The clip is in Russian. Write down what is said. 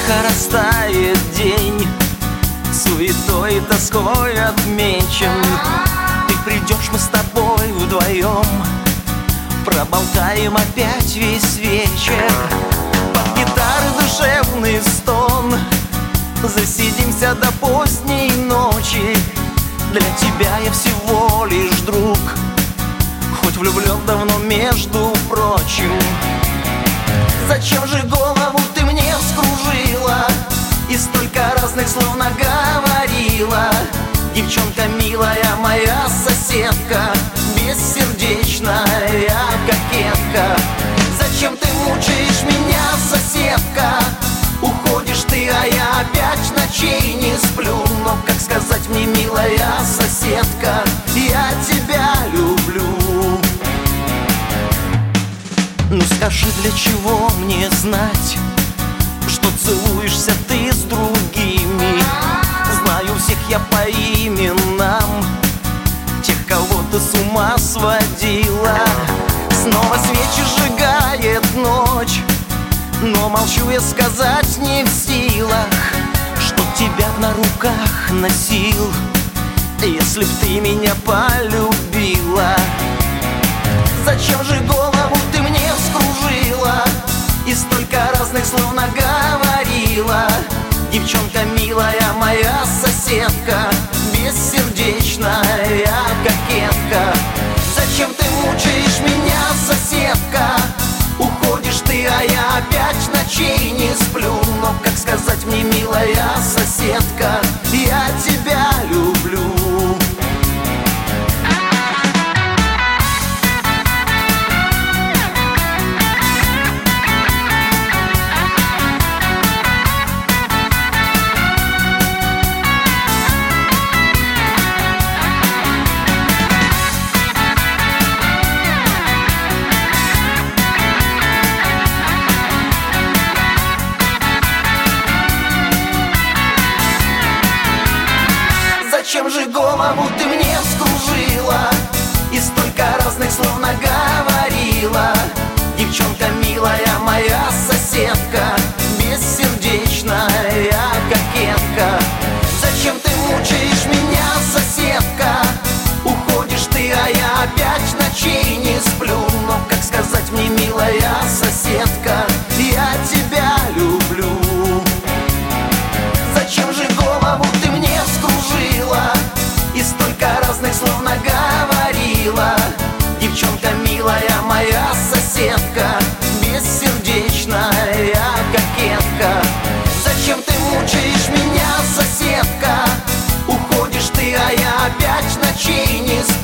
Тихо растает день, суетой и тоской отмечен. Ты придешь, мы с тобой вдвоем проболтаем опять весь вечер. Под гитары душевный стон засидимся до поздней ночи. Для тебя я всего лишь друг, хоть влюблен давно, между прочим. Зачем же голову ты мне вскружила и столько разных слов наговорила? Девчонка милая, моя соседка, бессердечная кокетка. Зачем ты мучаешь меня, соседка? Уходишь ты, а я опять ночей не сплю. Но как сказать мне, милая соседка, я тебя люблю. Ну скажи, для чего мне знать, что целуешься ты с другими? Знаю всех я по именам, тех, кого ты с ума сводила. Снова свечи сжигает ночь, но молчу я, сказать не в силах, что тебя б на руках носил, если б ты меня полюбила. Зачем же голову ты мне вскружила и столько разных слов наговорила? Девчонка милая, моя соседка, бессердечная кокетка. Зачем ты мучаешь меня, соседка? Уходишь ты, а я опять ночей не сплю. Но как сказать мне, милая соседка, я тебя люблю. Зачем же голову ты мне вскружила и столько разных слов наговорила? Девчонка милая, моя соседка, бессердечная кокетка. Зачем ты мучаешь меня, соседка? Уходишь ты, а я опять ночей не сплю. Но как сказать мне, милая соседка, я тебя люблю. Зачем же голову ты мне вскружила и столько разных слов наговорила? Девчонка милая, моя соседка, бессердечная кокетка. Зачем ты мучаешь меня, соседка? Уходишь ты, а я опять ночей не сплю.